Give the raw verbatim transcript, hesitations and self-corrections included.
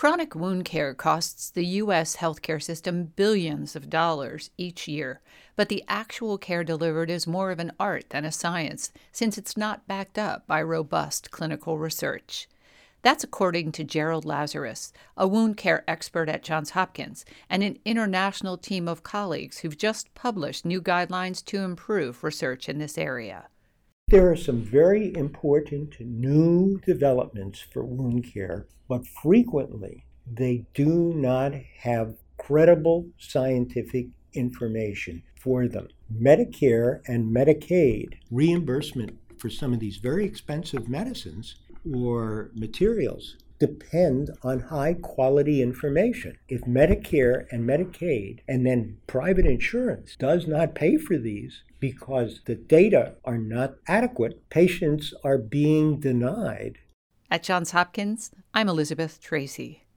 Chronic wound care costs the U S healthcare system billions of dollars each year, but the actual care delivered is more of an art than a science, since it's not backed up by robust clinical research. That's according to Gerald Lazarus, a wound care expert at Johns Hopkins, and an international team of colleagues who've just published new guidelines to improve research in this area. There are some very important new developments for wound care, but frequently they do not have credible scientific information for them. Medicare and Medicaid reimbursement for some of these very expensive medicines or materials depend on high quality information. If Medicare and Medicaid and then private insurance does not pay for these because the data are not adequate, patients are being denied. At Johns Hopkins, I'm Elizabeth Tracy.